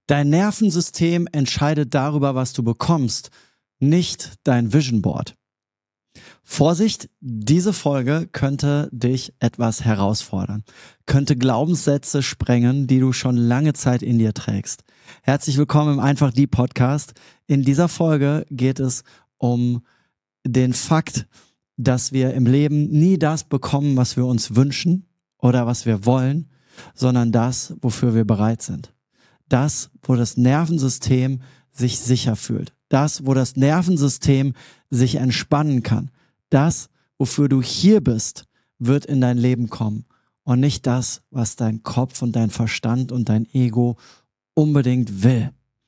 Dein Nervensystem entscheidet darüber, was du bekommst, nicht dein Vision Board. Vorsicht, diese Folge könnte dich etwas herausfordern, könnte Glaubenssätze sprengen, die du schon lange Zeit in dir trägst. Herzlich willkommen im Einfach Die Podcast. In dieser Folge geht es um den Fakt, dass wir im Leben nie das bekommen, was wir uns wünschen oder was wir wollen, sondern das, wofür wir bereit sind. Das, wo das Nervensystem sich sicher fühlt. Das, wo das Nervensystem sich entspannen kann. Das, wofür du hier bist, wird in dein Leben kommen. Und nicht das, was dein Kopf und dein Verstand und dein Ego unbedingt will.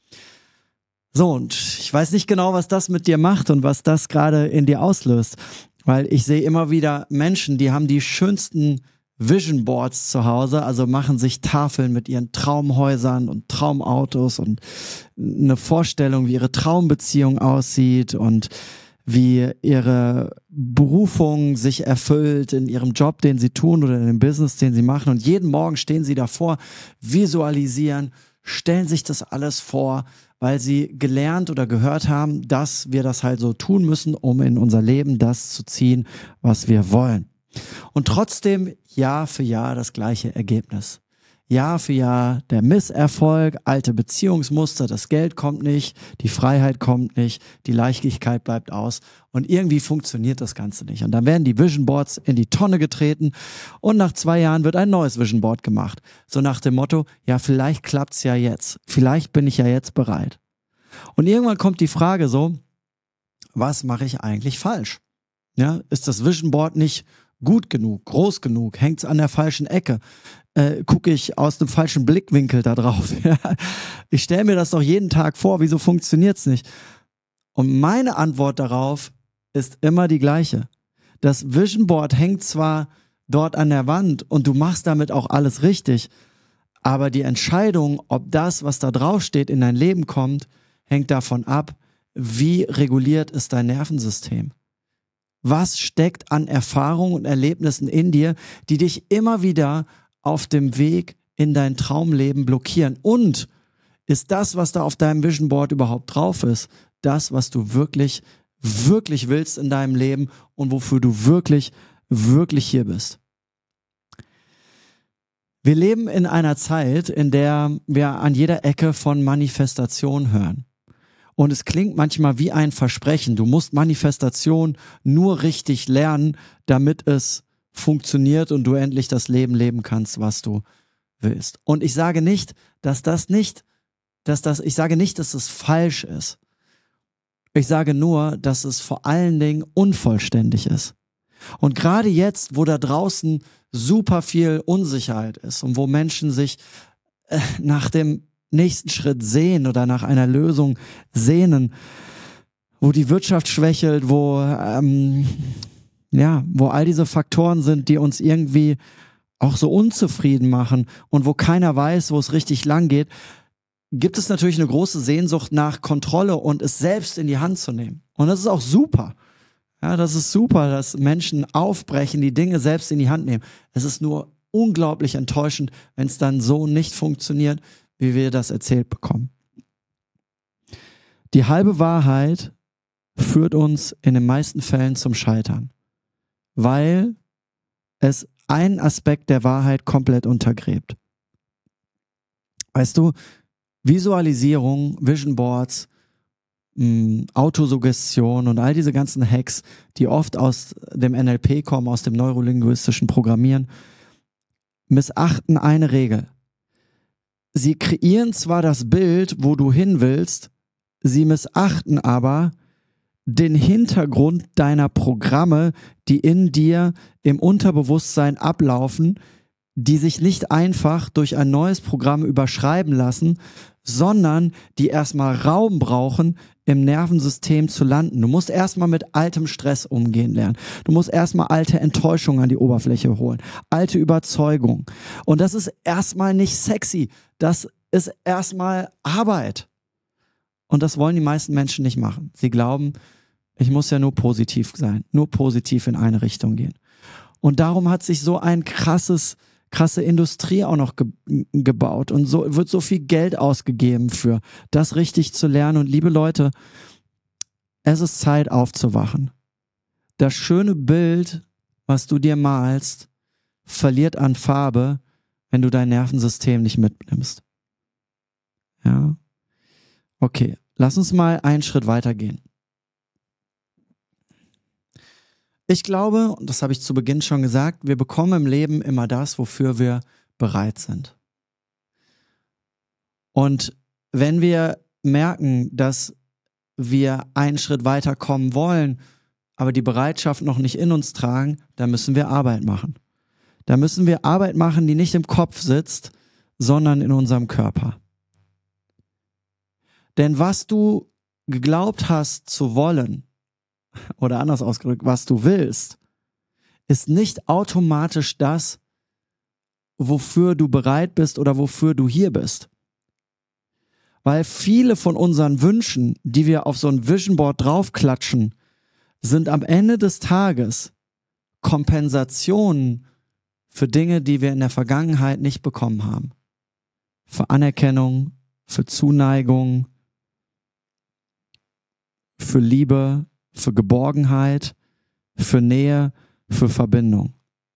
So, und ich weiß nicht genau, was das mit dir macht und was das gerade in dir auslöst. Weil ich sehe immer wieder Menschen, die haben die schönsten Vision Boards zu Hause, also machen sich Tafeln mit ihren Traumhäusern und Traumautos und eine Vorstellung, wie ihre Traumbeziehung aussieht und wie ihre Berufung sich erfüllt in ihrem Job, den sie tun oder in dem Business, den sie machen. Und jeden Morgen stehen sie davor, visualisieren, stellen sich das alles vor, weil sie gelernt oder gehört haben, dass wir das halt so tun müssen, um in unser Leben das zu ziehen, was wir wollen. Und trotzdem Jahr für Jahr das gleiche Ergebnis. Jahr für Jahr der Misserfolg, alte Beziehungsmuster, das Geld kommt nicht, die Freiheit kommt nicht, die Leichtigkeit bleibt aus und irgendwie funktioniert das Ganze nicht. Und dann werden die Vision Boards in die Tonne getreten und nach 2 Jahren wird ein neues Vision Board gemacht. So nach dem Motto, ja, vielleicht klappt's ja jetzt, vielleicht bin ich ja jetzt bereit. Und irgendwann kommt die Frage so, was mache ich eigentlich falsch? Ja, ist das Vision Board nicht gut genug, groß genug, hängt's an der falschen Ecke? Gucke ich aus dem falschen Blickwinkel da drauf? Ich stelle mir das doch jeden Tag vor, wieso funktioniert's nicht? Und meine Antwort darauf ist immer die gleiche. Das Vision Board hängt zwar dort an der Wand und du machst damit auch alles richtig, aber die Entscheidung, ob das, was da drauf steht, in dein Leben kommt, hängt davon ab, wie reguliert ist dein Nervensystem. Was steckt an Erfahrungen und Erlebnissen in dir, die dich immer wieder auf dem Weg in dein Traumleben blockieren? Und ist das, was da auf deinem Vision Board überhaupt drauf ist, das, was du wirklich, wirklich willst in deinem Leben und wofür du wirklich, wirklich hier bist? Wir leben in einer Zeit, in der wir an jeder Ecke von Manifestation hören. Und es klingt manchmal wie ein Versprechen. Du musst Manifestation nur richtig lernen, damit es funktioniert und du endlich das Leben leben kannst, was du willst. Und ich sage nicht, dass es falsch ist. Ich sage nur, dass es vor allen Dingen unvollständig ist. Und gerade jetzt, wo da draußen super viel Unsicherheit ist und wo Menschen sich nach dem nächsten Schritt sehen oder nach einer Lösung sehnen, wo die Wirtschaft schwächelt, wo all diese Faktoren sind, die uns irgendwie auch so unzufrieden machen und wo keiner weiß, wo es richtig lang geht, gibt es natürlich eine große Sehnsucht nach Kontrolle und es selbst in die Hand zu nehmen. Und das ist auch super. Ja, das ist super, dass Menschen aufbrechen, die Dinge selbst in die Hand nehmen. Es ist nur unglaublich enttäuschend, wenn es dann so nicht funktioniert, wie wir das erzählt bekommen. Die halbe Wahrheit führt uns in den meisten Fällen zum Scheitern, weil es einen Aspekt der Wahrheit komplett untergräbt. Weißt du, Visualisierung, Vision Boards, Autosuggestion und all diese ganzen Hacks, die oft aus dem NLP kommen, aus dem neurolinguistischen Programmieren, missachten eine Regel. Sie kreieren zwar das Bild, wo du hin willst, sie missachten aber den Hintergrund deiner Programme, die in dir im Unterbewusstsein ablaufen, die sich nicht einfach durch ein neues Programm überschreiben lassen, sondern die erstmal Raum brauchen, im Nervensystem zu landen. Du musst erstmal mit altem Stress umgehen lernen. Du musst erstmal alte Enttäuschungen an die Oberfläche holen, alte Überzeugungen. Und das ist erstmal nicht sexy. Das ist erstmal Arbeit. Und das wollen die meisten Menschen nicht machen. Sie glauben, ich muss ja nur positiv sein, nur positiv in eine Richtung gehen. Und darum hat sich so ein krasses krasse Industrie auch noch gebaut und so wird so viel Geld ausgegeben für das richtig zu lernen. Und liebe Leute, es ist Zeit aufzuwachen. Das schöne Bild, was du dir malst, verliert an Farbe, wenn du dein Nervensystem nicht mitnimmst. Ja? Okay, lass uns mal einen Schritt weitergehen. Ich glaube, und das habe ich zu Beginn schon gesagt, wir bekommen im Leben immer das, wofür wir bereit sind. Und wenn wir merken, dass wir einen Schritt weiter kommen wollen, aber die Bereitschaft noch nicht in uns tragen, dann müssen wir Arbeit machen. Da müssen wir Arbeit machen, die nicht im Kopf sitzt, sondern in unserem Körper. Denn was du geglaubt hast zu wollen, oder anders ausgedrückt, was du willst, ist nicht automatisch das, wofür du bereit bist oder wofür du hier bist. Weil viele von unseren Wünschen, die wir auf so ein Vision Board draufklatschen, sind am Ende des Tages Kompensationen für Dinge, die wir in der Vergangenheit nicht bekommen haben. Für Anerkennung, für Zuneigung, für Liebe, für Geborgenheit, für Nähe, für Verbindung.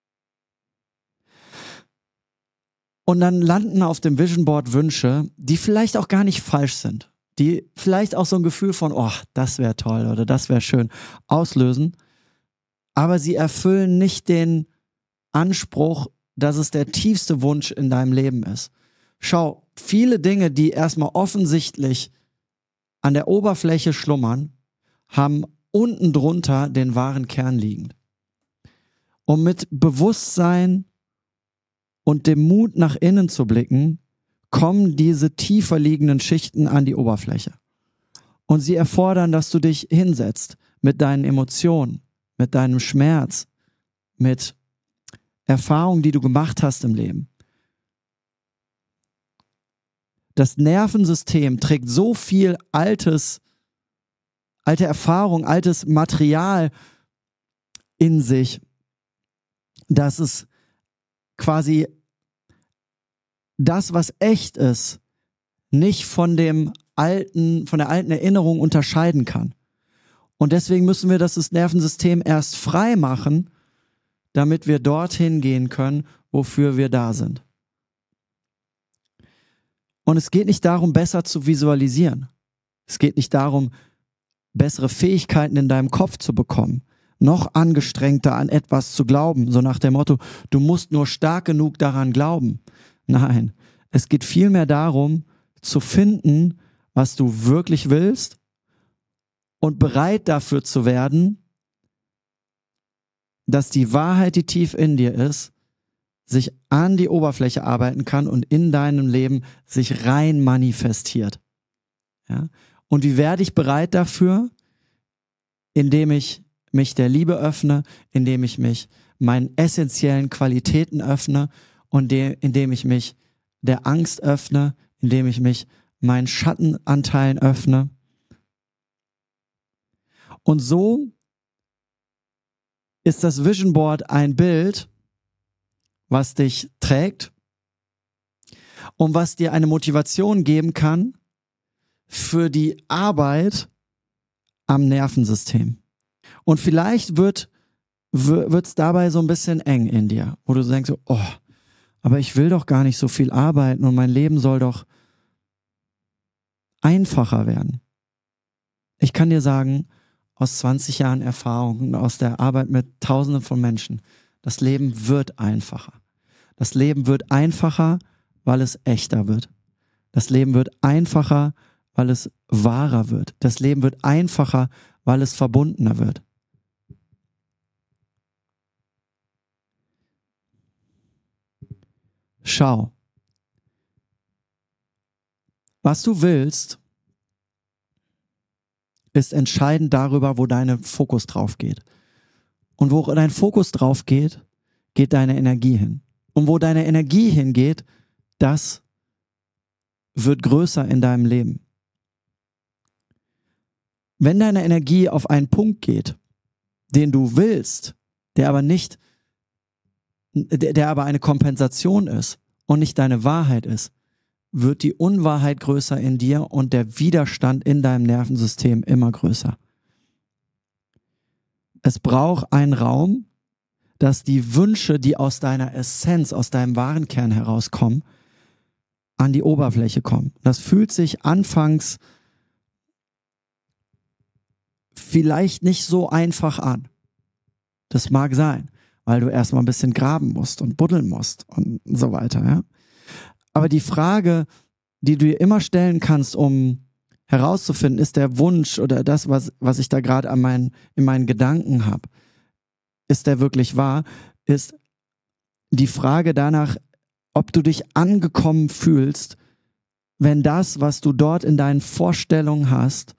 Und dann landen auf dem Vision Board Wünsche, die vielleicht auch gar nicht falsch sind, die vielleicht auch so ein Gefühl von, oh, das wäre toll oder das wäre schön, auslösen, aber sie erfüllen nicht den Anspruch, dass es der tiefste Wunsch in deinem Leben ist. Schau, viele Dinge, die erstmal offensichtlich an der Oberfläche schlummern, haben unten drunter den wahren Kern liegend. Um mit Bewusstsein und dem Mut nach innen zu blicken, kommen diese tiefer liegenden Schichten an die Oberfläche. Und sie erfordern, dass du dich hinsetzt mit deinen Emotionen, mit deinem Schmerz, mit Erfahrungen, die du gemacht hast im Leben. Das Nervensystem trägt so viel alte Erfahrung, altes Material in sich, dass es quasi das, was echt ist, nicht von der alten Erinnerung unterscheiden kann. Und deswegen müssen wir das Nervensystem erst frei machen, damit wir dorthin gehen können, wofür wir da sind. Und es geht nicht darum, besser zu visualisieren. Es geht nicht darum, bessere Fähigkeiten in deinem Kopf zu bekommen, noch angestrengter an etwas zu glauben, so nach dem Motto, du musst nur stark genug daran glauben. Nein, es geht vielmehr darum, zu finden, was du wirklich willst und bereit dafür zu werden, dass die Wahrheit, die tief in dir ist, sich an die Oberfläche arbeiten kann und in deinem Leben sich rein manifestiert. Ja? Und wie werde ich bereit dafür? Indem ich mich der Liebe öffne, indem ich mich meinen essentiellen Qualitäten öffne und indem ich mich der Angst öffne, indem ich mich meinen Schattenanteilen öffne. Und so ist das Vision Board ein Bild, was dich trägt und was dir eine Motivation geben kann für die Arbeit am Nervensystem. Und vielleicht wird's dabei so ein bisschen eng in dir, wo du denkst, oh, aber ich will doch gar nicht so viel arbeiten und mein Leben soll doch einfacher werden. Ich kann dir sagen, aus 20 Jahren Erfahrung und aus der Arbeit mit Tausenden von Menschen, das Leben wird einfacher. Das Leben wird einfacher, weil es echter wird. Das Leben wird einfacher, weil es wahrer wird. Das Leben wird einfacher, weil es verbundener wird. Schau, was du willst, ist entscheidend darüber, wo dein Fokus drauf geht. Und wo dein Fokus drauf geht, geht deine Energie hin. Und wo deine Energie hingeht, das wird größer in deinem Leben. Wenn deine Energie auf einen Punkt geht, den du willst, der aber nicht der aber eine Kompensation ist und nicht deine Wahrheit ist, wird die Unwahrheit größer in dir und der Widerstand in deinem Nervensystem immer größer. Es braucht einen Raum, dass die Wünsche, die aus deiner Essenz, aus deinem wahren Kern herauskommen, an die Oberfläche kommen. Das fühlt sich anfangs vielleicht nicht so einfach an. Das mag sein, weil du erstmal ein bisschen graben musst und buddeln musst und so weiter. Ja? Aber die Frage, die du dir immer stellen kannst, um herauszufinden, ist der Wunsch oder das, was ich da gerade in meinen Gedanken habe, ist der wirklich wahr, ist die Frage danach, ob du dich angekommen fühlst, wenn das, was du dort in deinen Vorstellungen hast,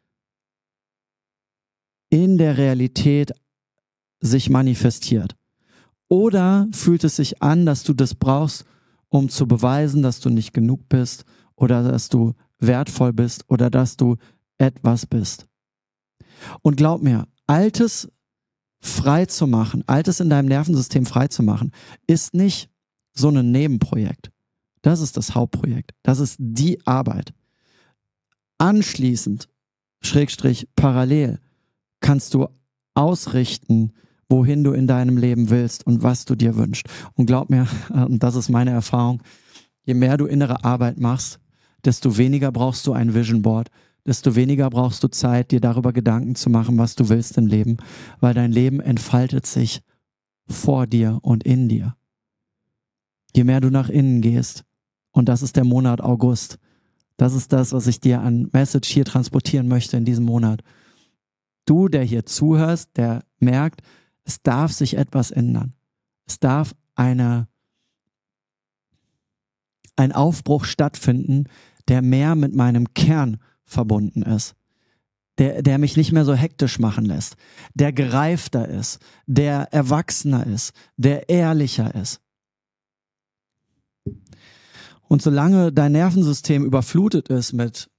in der Realität sich manifestiert. Oder fühlt es sich an, dass du das brauchst, um zu beweisen, dass du nicht genug bist oder dass du wertvoll bist oder dass du etwas bist. Und glaub mir, Altes frei zu machen, Altes in deinem Nervensystem frei zu machen, ist nicht so ein Nebenprojekt. Das ist das Hauptprojekt. Das ist die Arbeit. Anschließend, / parallel, kannst du ausrichten, wohin du in deinem Leben willst und was du dir wünschst. Und glaub mir, und das ist meine Erfahrung, je mehr du innere Arbeit machst, desto weniger brauchst du ein Vision Board, desto weniger brauchst du Zeit, dir darüber Gedanken zu machen, was du willst im Leben, weil dein Leben entfaltet sich vor dir und in dir. Je mehr du nach innen gehst, und das ist der Monat August, das ist das, was ich dir an Message hier transportieren möchte in diesem Monat. Du, der hier zuhörst, der merkt, es darf sich etwas ändern. Es darf ein Aufbruch stattfinden, der mehr mit meinem Kern verbunden ist. Der mich nicht mehr so hektisch machen lässt. Der gereifter ist, der erwachsener ist, der ehrlicher ist. Und solange dein Nervensystem überflutet ist mit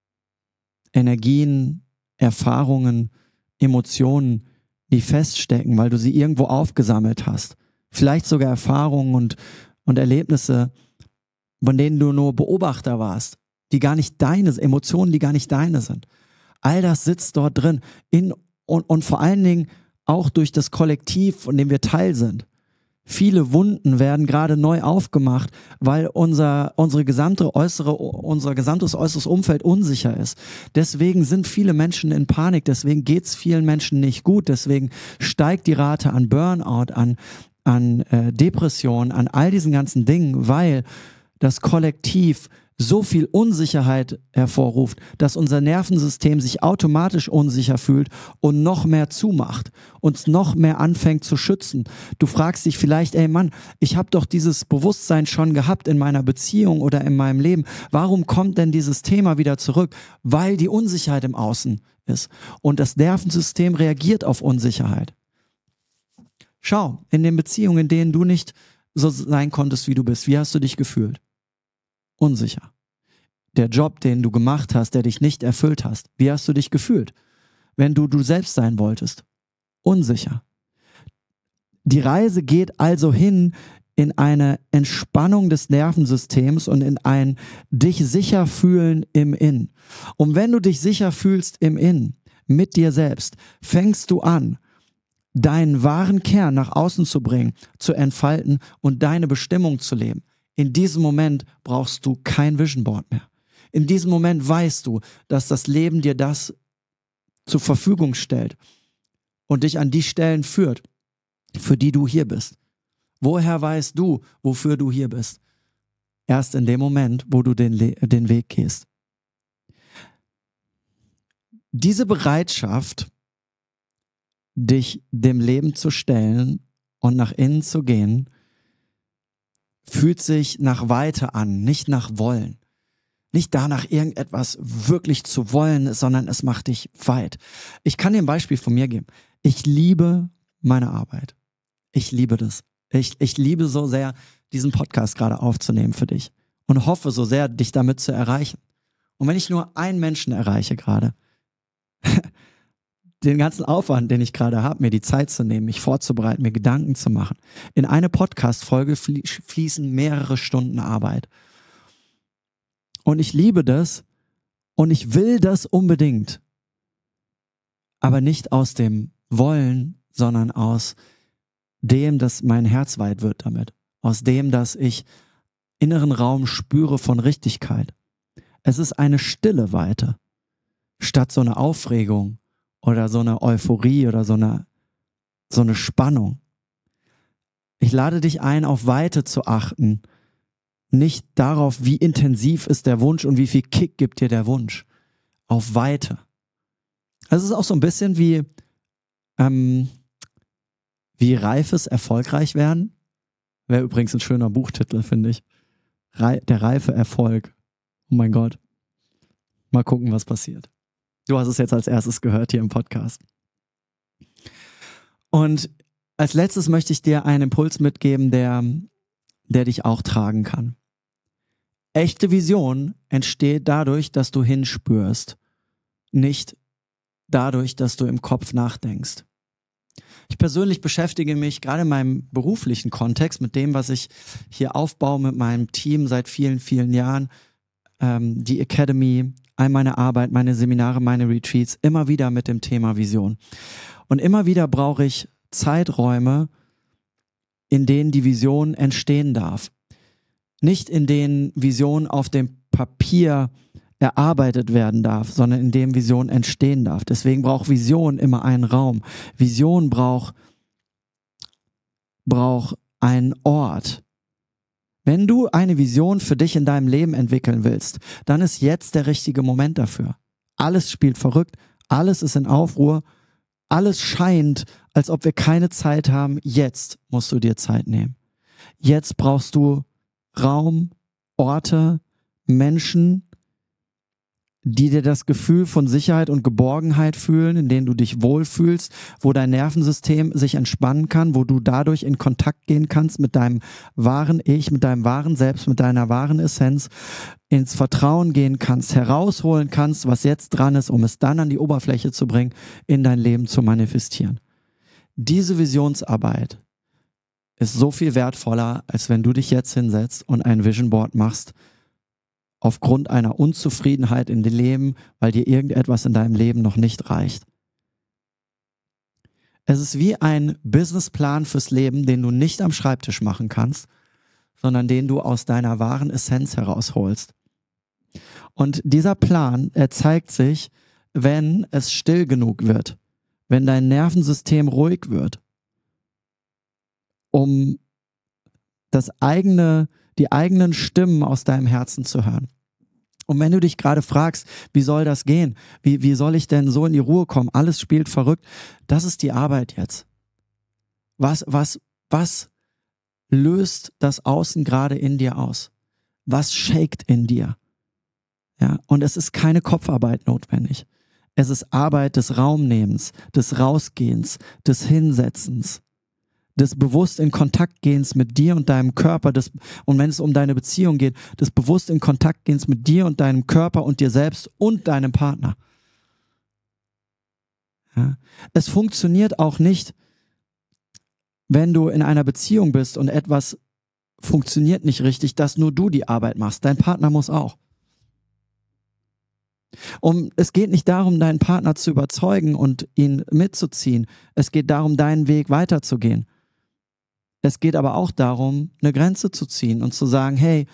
Energien, Erfahrungen, Emotionen, die feststecken, weil du sie irgendwo aufgesammelt hast, vielleicht sogar Erfahrungen und Erlebnisse, von denen du nur Beobachter warst, die gar nicht deine, Emotionen, die gar nicht deine sind. All das sitzt dort drin und vor allen Dingen auch durch das Kollektiv, von dem wir Teil sind. Viele Wunden werden gerade neu aufgemacht, weil unser gesamtes äußeres Umfeld unsicher ist. Deswegen sind viele Menschen in Panik, deswegen geht es vielen Menschen nicht gut, deswegen steigt die Rate an Burnout, an Depressionen, an all diesen ganzen Dingen, weil das Kollektiv so viel Unsicherheit hervorruft, dass unser Nervensystem sich automatisch unsicher fühlt und noch mehr zumacht, uns noch mehr anfängt zu schützen. Du fragst dich vielleicht, ey Mann, ich habe doch dieses Bewusstsein schon gehabt in meiner Beziehung oder in meinem Leben. Warum kommt denn dieses Thema wieder zurück? Weil die Unsicherheit im Außen ist. Und das Nervensystem reagiert auf Unsicherheit. Schau, in den Beziehungen, in denen du nicht so sein konntest, wie du bist, wie hast du dich gefühlt? Unsicher. Der Job, den du gemacht hast, der dich nicht erfüllt hast, wie hast du dich gefühlt, wenn du selbst sein wolltest? Unsicher. Die Reise geht also hin in eine Entspannung des Nervensystems und in ein dich sicher fühlen im Innen. Und wenn du dich sicher fühlst im Innen, mit dir selbst, fängst du an, deinen wahren Kern nach außen zu bringen, zu entfalten und deine Bestimmung zu leben. In diesem Moment brauchst du kein Vision Board mehr. In diesem Moment weißt du, dass das Leben dir das zur Verfügung stellt und dich an die Stellen führt, für die du hier bist. Woher weißt du, wofür du hier bist? Erst in dem Moment, wo du den Weg gehst. Diese Bereitschaft, dich dem Leben zu stellen und nach innen zu gehen, fühlt sich nach Weite an, nicht nach Wollen. Nicht danach, irgendetwas wirklich zu wollen, sondern es macht dich weit. Ich kann dir ein Beispiel von mir geben. Ich liebe meine Arbeit. Ich liebe das. Ich liebe so sehr, diesen Podcast gerade aufzunehmen für dich und hoffe so sehr, dich damit zu erreichen. Und wenn ich nur einen Menschen erreiche gerade, den ganzen Aufwand, den ich gerade habe, mir die Zeit zu nehmen, mich vorzubereiten, mir Gedanken zu machen. In eine Podcast-Folge fließen mehrere Stunden Arbeit. Und ich liebe das und ich will das unbedingt. Aber nicht aus dem Wollen, sondern aus dem, dass mein Herz weit wird damit. Aus dem, dass ich inneren Raum spüre von Richtigkeit. Es ist eine stille Weite, statt so eine Aufregung oder so eine Euphorie oder so eine Spannung. Ich lade dich ein, auf Weite zu achten, nicht darauf, wie intensiv ist der Wunsch und wie viel Kick gibt dir der Wunsch. Auf Weite. Es ist auch so ein bisschen wie reifes erfolgreich werden. Wäre übrigens ein schöner Buchtitel, finde ich. Der reife Erfolg. Oh mein Gott. Mal gucken, was passiert. Du hast es jetzt als erstes gehört hier im Podcast. Und als letztes möchte ich dir einen Impuls mitgeben, der dich auch tragen kann. Echte Vision entsteht dadurch, dass du hinspürst, nicht dadurch, dass du im Kopf nachdenkst. Ich persönlich beschäftige mich gerade in meinem beruflichen Kontext mit dem, was ich hier aufbaue mit meinem Team seit vielen, vielen Jahren, die Academy, all meine Arbeit, meine Seminare, meine Retreats, immer wieder mit dem Thema Vision. Und immer wieder brauche ich Zeiträume, in denen die Vision entstehen darf. Nicht in denen Vision auf dem Papier erarbeitet werden darf, sondern in dem Vision entstehen darf. Deswegen braucht Vision immer einen Raum. Vision braucht einen Ort. Wenn du eine Vision für dich in deinem Leben entwickeln willst, dann ist jetzt der richtige Moment dafür. Alles spielt verrückt, alles ist in Aufruhr, alles scheint, als ob wir keine Zeit haben. Jetzt musst du dir Zeit nehmen. Jetzt brauchst du Raum, Orte, Menschen, die dir das Gefühl von Sicherheit und Geborgenheit fühlen, in denen du dich wohlfühlst, wo dein Nervensystem sich entspannen kann, wo du dadurch in Kontakt gehen kannst mit deinem wahren Ich, mit deinem wahren Selbst, mit deiner wahren Essenz, ins Vertrauen gehen kannst, herausholen kannst, was jetzt dran ist, um es dann an die Oberfläche zu bringen, in dein Leben zu manifestieren. Diese Visionsarbeit ist so viel wertvoller, als wenn du dich jetzt hinsetzt und ein Vision Board machst, aufgrund einer Unzufriedenheit in dem Leben, weil dir irgendetwas in deinem Leben noch nicht reicht. Es ist wie ein Businessplan fürs Leben, den du nicht am Schreibtisch machen kannst, sondern den du aus deiner wahren Essenz herausholst. Und dieser Plan, er zeigt sich, wenn es still genug wird, wenn dein Nervensystem ruhig wird, um die eigenen Stimmen aus deinem Herzen zu hören. Und wenn du dich gerade fragst, wie soll das gehen? Wie soll ich denn so in die Ruhe kommen? Alles spielt verrückt. Das ist die Arbeit jetzt. Was löst das Außen gerade in dir aus? Was shakt in dir? Ja, und es ist keine Kopfarbeit notwendig. Es ist Arbeit des Raumnehmens, des Rausgehens, des Hinsetzens, des bewusst in Kontakt gehens mit dir und deinem Körper, und wenn es um deine Beziehung geht, des bewusst in Kontakt gehens mit dir und deinem Körper und dir selbst und deinem Partner. Ja. Es funktioniert auch nicht, wenn du in einer Beziehung bist und etwas funktioniert nicht richtig, dass nur du die Arbeit machst. Dein Partner muss auch. Es geht nicht darum, deinen Partner zu überzeugen und ihn mitzuziehen. Es geht darum, deinen Weg weiterzugehen. Es geht aber auch darum, eine Grenze zu ziehen und zu sagen, hey,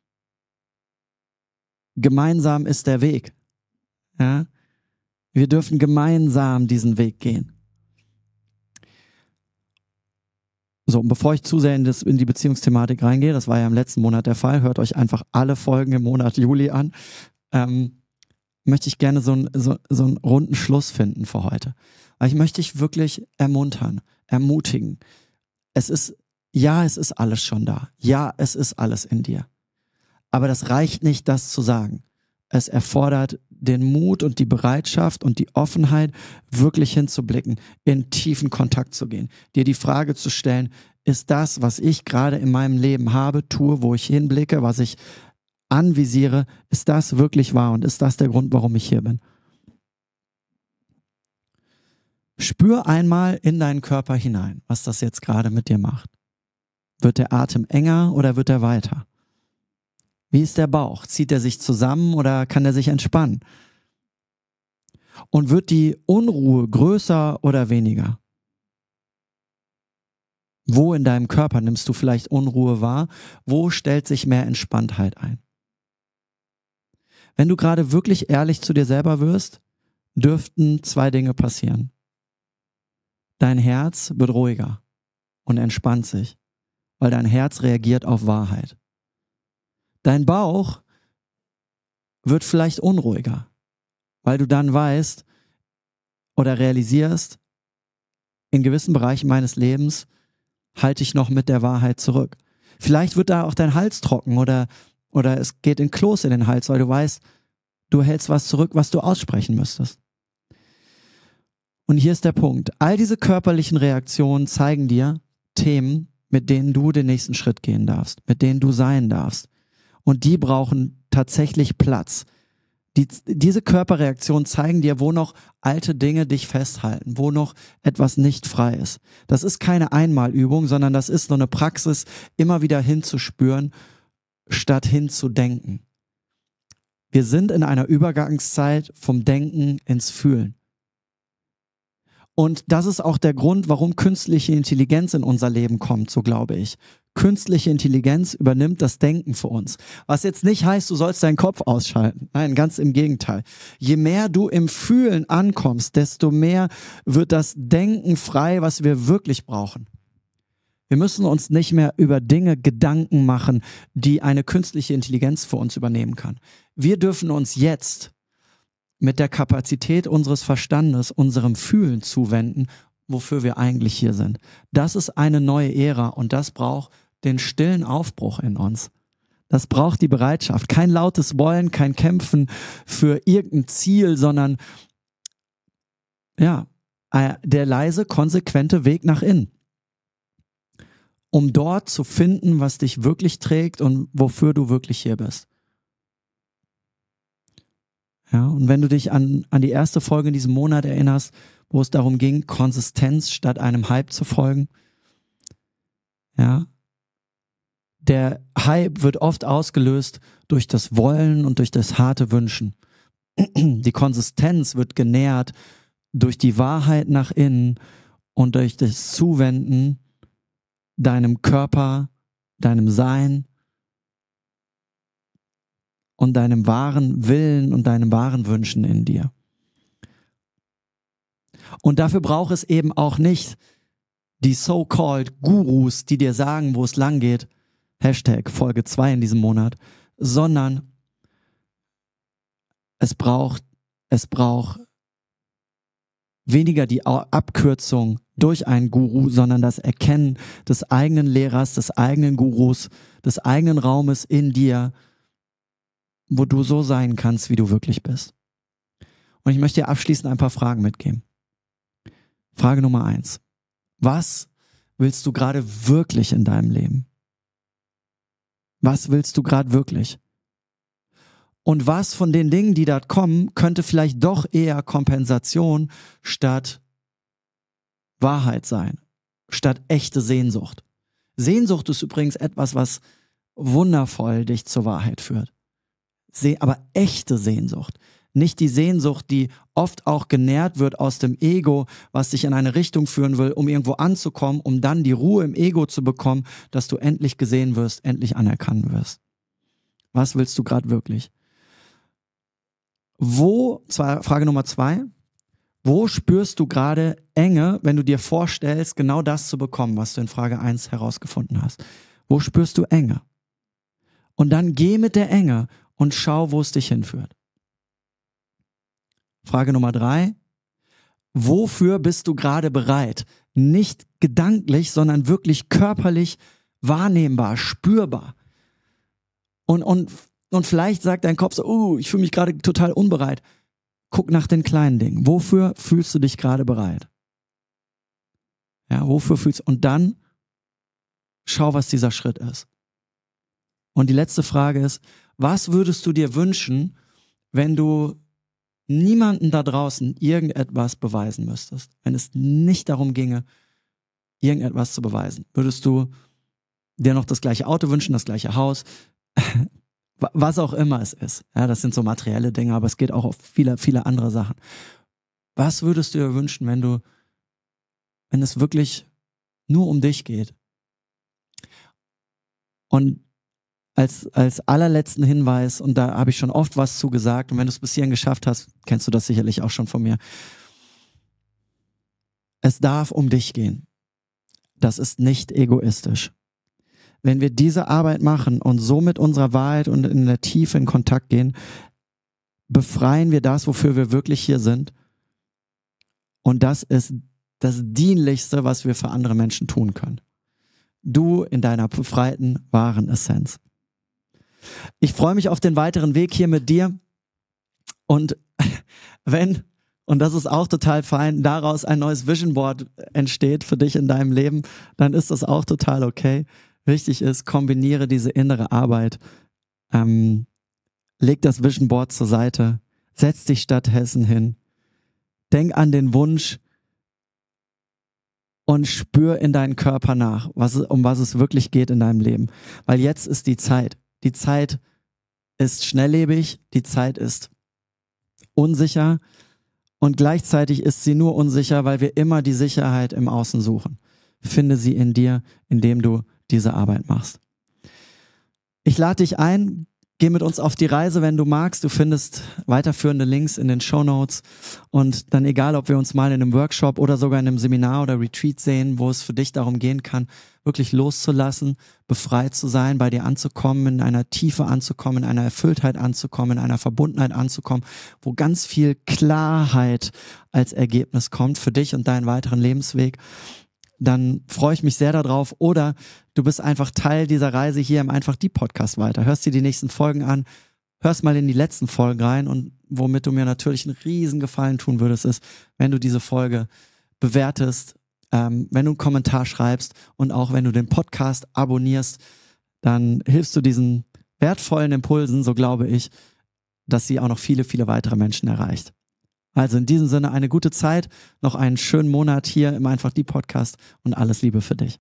gemeinsam ist der Weg. Ja? Wir dürfen gemeinsam diesen Weg gehen. So, und bevor ich zu sehr in die Beziehungsthematik reingehe, das war ja im letzten Monat der Fall, hört euch einfach alle Folgen im Monat Juli an, möchte ich gerne so einen runden Schluss finden für heute. Weil ich möchte dich wirklich ermutigen. Es ist alles schon da. Ja, es ist alles in dir. Aber das reicht nicht, das zu sagen. Es erfordert den Mut und die Bereitschaft und die Offenheit, wirklich hinzublicken, in tiefen Kontakt zu gehen, dir die Frage zu stellen, ist das, was ich gerade in meinem Leben habe, tue, wo ich hinblicke, was ich anvisiere, ist das wirklich wahr und ist das der Grund, warum ich hier bin? Spür einmal in deinen Körper hinein, was das jetzt gerade mit dir macht. Wird der Atem enger oder wird er weiter? Wie ist der Bauch? Zieht er sich zusammen oder kann er sich entspannen? Und wird die Unruhe größer oder weniger? Wo in deinem Körper nimmst du vielleicht Unruhe wahr? Wo stellt sich mehr Entspanntheit ein? Wenn du gerade wirklich ehrlich zu dir selber wirst, dürften 2 Dinge passieren. Dein Herz wird ruhiger und entspannt sich, weil dein Herz reagiert auf Wahrheit. Dein Bauch wird vielleicht unruhiger, weil du dann weißt oder realisierst, in gewissen Bereichen meines Lebens halte ich noch mit der Wahrheit zurück. Vielleicht wird da auch dein Hals trocken oder es geht in Kloß in den Hals, weil du weißt, du hältst was zurück, was du aussprechen müsstest. Und hier ist der Punkt. All diese körperlichen Reaktionen zeigen dir Themen, mit denen du den nächsten Schritt gehen darfst, mit denen du sein darfst. Und die brauchen tatsächlich Platz. Diese Körperreaktionen zeigen dir, wo noch alte Dinge dich festhalten, wo noch etwas nicht frei ist. Das ist keine Einmalübung, sondern das ist so eine Praxis, immer wieder hinzuspüren, statt hinzudenken. Wir sind in einer Übergangszeit vom Denken ins Fühlen. Und das ist auch der Grund, warum künstliche Intelligenz in unser Leben kommt, so glaube ich. Künstliche Intelligenz übernimmt das Denken für uns. Was jetzt nicht heißt, du sollst deinen Kopf ausschalten. Nein, ganz im Gegenteil. Je mehr du im Fühlen ankommst, desto mehr wird das Denken frei, was wir wirklich brauchen. Wir müssen uns nicht mehr über Dinge Gedanken machen, die eine künstliche Intelligenz für uns übernehmen kann. Wir dürfen uns jetzt mit der Kapazität unseres Verstandes, unserem Fühlen zuwenden, wofür wir eigentlich hier sind. Das ist eine neue Ära und das braucht den stillen Aufbruch in uns. Das braucht die Bereitschaft. Kein lautes Wollen, kein Kämpfen für irgendein Ziel, sondern ja, der leise, konsequente Weg nach innen. Um dort zu finden, was dich wirklich trägt und wofür du wirklich hier bist. Ja, und wenn du dich an die erste Folge in diesem Monat erinnerst, wo es darum ging, Konsistenz statt einem Hype zu folgen. Ja, der Hype wird oft ausgelöst durch das Wollen und durch das harte Wünschen. Die Konsistenz wird genährt durch die Wahrheit nach innen und durch das Zuwenden deinem Körper, deinem Sein und deinem wahren Willen und deinen wahren Wünschen in dir. Und dafür braucht es eben auch nicht die so-called Gurus, die dir sagen, wo es lang geht, Hashtag Folge 2 in diesem Monat, sondern es braucht weniger die Abkürzung durch einen Guru, sondern das Erkennen des eigenen Lehrers, des eigenen Gurus, des eigenen Raumes in dir, wo du so sein kannst, wie du wirklich bist. Und ich möchte dir abschließend ein paar Fragen mitgeben. Frage Nummer 1. Was willst du gerade wirklich in deinem Leben? Was willst du gerade wirklich? Und was von den Dingen, die da kommen, könnte vielleicht doch eher Kompensation statt Wahrheit sein, statt echte Sehnsucht. Sehnsucht ist übrigens etwas, was wundervoll dich zur Wahrheit führt. Aber echte Sehnsucht. Nicht die Sehnsucht, die oft auch genährt wird aus dem Ego, was dich in eine Richtung führen will, um irgendwo anzukommen, um dann die Ruhe im Ego zu bekommen, dass du endlich gesehen wirst, endlich anerkannt wirst. Was willst du gerade wirklich? Frage Nummer 2, wo spürst du gerade Enge, wenn du dir vorstellst, genau das zu bekommen, was du in Frage 1 herausgefunden hast? Wo spürst du Enge? Und dann geh mit der Enge und schau, wo es dich hinführt. Frage Nummer 3, wofür bist du gerade bereit? Nicht gedanklich, sondern wirklich körperlich wahrnehmbar, spürbar. Und vielleicht sagt dein Kopf so, ich fühle mich gerade total unbereit. Guck nach den kleinen Dingen. Wofür fühlst du dich gerade bereit? Ja, und dann schau, was dieser Schritt ist. Und die letzte Frage ist, was würdest du dir wünschen, wenn du niemanden da draußen irgendetwas beweisen müsstest, wenn es nicht darum ginge, irgendetwas zu beweisen, würdest du dir noch das gleiche Auto wünschen, das gleiche Haus, was auch immer es ist. Ja, das sind so materielle Dinge, aber es geht auch auf viele, viele andere Sachen. Was würdest du dir wünschen, wenn es wirklich nur um dich geht? Und als allerletzten Hinweis, und da habe ich schon oft was zu gesagt, und wenn du es bis hierhin geschafft hast, kennst du das sicherlich auch schon von mir. Es darf um dich gehen. Das ist nicht egoistisch. Wenn wir diese Arbeit machen und so mit unserer Wahrheit und in der Tiefe in Kontakt gehen, befreien wir das, wofür wir wirklich hier sind. Und das ist das Dienlichste, was wir für andere Menschen tun können. Du in deiner befreiten, wahren Essenz. Ich freue mich auf den weiteren Weg hier mit dir. Und wenn, und das ist auch total fein, daraus ein neues Vision Board entsteht für dich in deinem Leben, dann ist das auch total okay. Wichtig ist, kombiniere diese innere Arbeit. Leg das Vision Board zur Seite. Setz dich stattdessen hin. Denk an den Wunsch und spür in deinen Körper nach, um was es wirklich geht in deinem Leben. Weil jetzt ist die Zeit. Die Zeit ist schnelllebig, die Zeit ist unsicher und gleichzeitig ist sie nur unsicher, weil wir immer die Sicherheit im Außen suchen. Finde sie in dir, indem du diese Arbeit machst. Ich lade dich ein, geh mit uns auf die Reise, wenn du magst. Du findest weiterführende Links in den Shownotes und dann egal, ob wir uns mal in einem Workshop oder sogar in einem Seminar oder Retreat sehen, wo es für dich darum gehen kann, wirklich loszulassen, befreit zu sein, bei dir anzukommen, in einer Tiefe anzukommen, in einer Erfülltheit anzukommen, in einer Verbundenheit anzukommen, wo ganz viel Klarheit als Ergebnis kommt für dich und deinen weiteren Lebensweg. Dann freue ich mich sehr darauf. Oder du bist einfach Teil dieser Reise hier im Einfach die Podcast weiter. Hörst dir die nächsten Folgen an, hörst mal in die letzten Folgen rein und womit du mir natürlich einen riesen Gefallen tun würdest, ist, wenn du diese Folge bewertest, wenn du einen Kommentar schreibst und auch wenn du den Podcast abonnierst, dann hilfst du diesen wertvollen Impulsen, so glaube ich, dass sie auch noch viele, viele weitere Menschen erreicht. Also in diesem Sinne eine gute Zeit, noch einen schönen Monat hier im Einfach die Podcast und alles Liebe für dich.